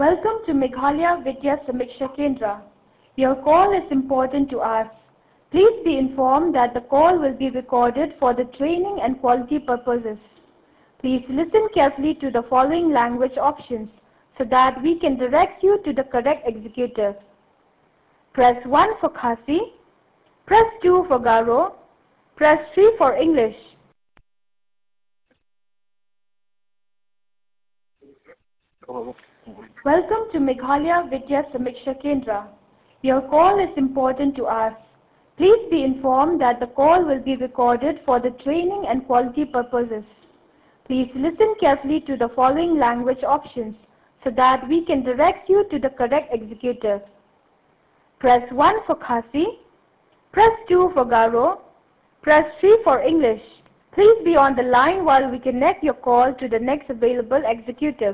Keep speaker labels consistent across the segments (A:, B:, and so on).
A: Welcome to Meghalaya Vidya Samiksha Kendra. Your call is important to us. Please be informed that the call will be recorded for the training and quality purposes. Please listen carefully to the following language options so that we can direct you to the correct executive. Press 1 for Khasi, press 2 for Garo, press 3 for English. Welcome to Meghalaya Vidya Samiksha Kendra. Your call is important to us. Please be informed that the call will be recorded for the training and quality purposes. Please listen carefully to the following language options so that we can direct you to the correct executive. Press 1 for Khasi, press 2 for Garo, press 3 for English. Please be on the line while we connect your call to the next available executive.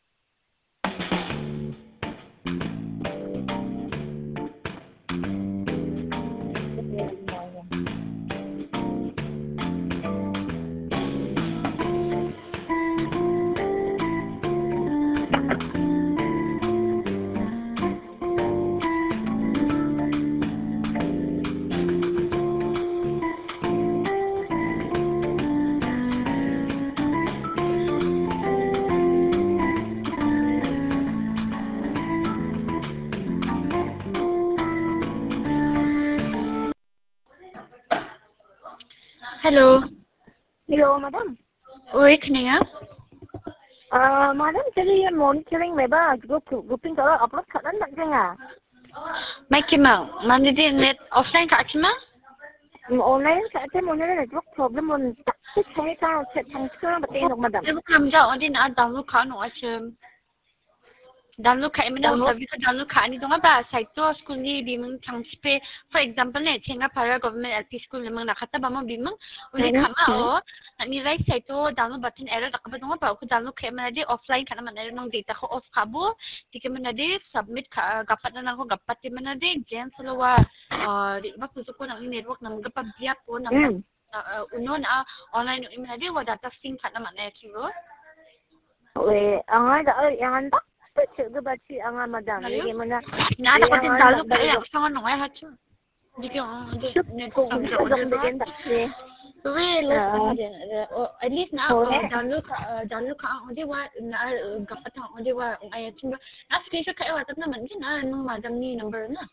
B: Hello.
C: Hello, madam.
B: Oi, Knia.
C: Madam, jadi monitoring member grouping kalau upload kat nak jangan.
B: Mai kimang. Mandi di net offline kat kimang?
C: Online kat saya monitoring network problem on tak saya kan chat transfer betul nak madam.
B: Saya bukan jauh di nak download kat nak macam download kat mana tapi kat download kat ni dong apa site tu school ni bimeng transfer for example ni tengah para government LP school memang nak kata bama bimeng uli kama nak nilai site tu download button error tak apa dong apa aku download kat mana di offline kat mana nang data ko off kabo di mana di submit gapat na ako gapat di mana di gen selawa di ba puso ko nang network nang gapat biap po nang uno na online ni mana di wa data sync kat mana turo
C: ang anda cek ke baca angan madam. Bagaimana?
B: Nah, ada konten download kaya sangat nong ay hacu. Jika net
C: kung dong begin tak sih.
B: Well, at least na download ka ang diwa na gapat ang diwa ang ay chimba. Na screenshot kaya watat naman kina nung madam ni number na.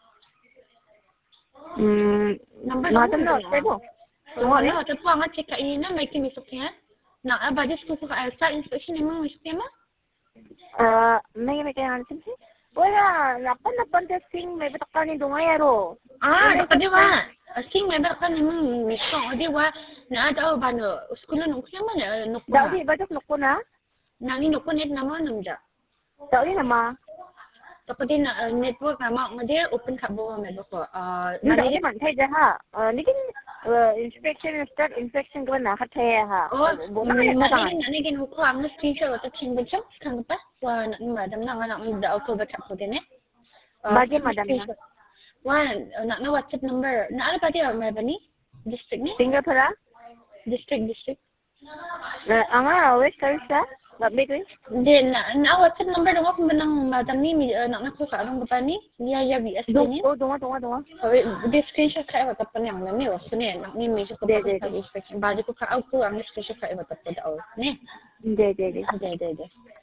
B: Number
C: madam na tebo.
B: Wala watat po ang check ka ina may kimisok yan. Na abadis ko sa Elsa inspection ni mo sistema.
C: May kaya sih? Wala, lapan testing may betakkan ni dungayaro.
B: Dapat diwa. Sing may betakkan ni mo misong diwa na daw ba no school nung siya man nukuna.
C: Daw di ba dok nukuna?
B: Nang inukunit naman namja.
C: Daw di nama.
B: Dapat din network naman ngade open ka bo may bako.
C: Nani man thay ha. Nikin inspection start infection ko na hatay ha.
B: Nani gin ko ang screenshot at chingbo chang kang pa. Wa madam na nga daw ko ba ko din eh.
C: Bagi madam na.
B: One na WhatsApp number. Na ala pa di may ba ni? District ni?
C: Singapura?
B: District.
C: Anga West Coast Babit weh.
B: Then na WhatsApp number dong ako manang madam ni nak ko ka anong pa ni? Niya BS ni.
C: Donga.
B: Di screenshot ka wata pa niyang nami was ni nak ni may ko pa inspection. Bali ko ka ako ang screenshot ka wata pa daw. Ni.
C: De.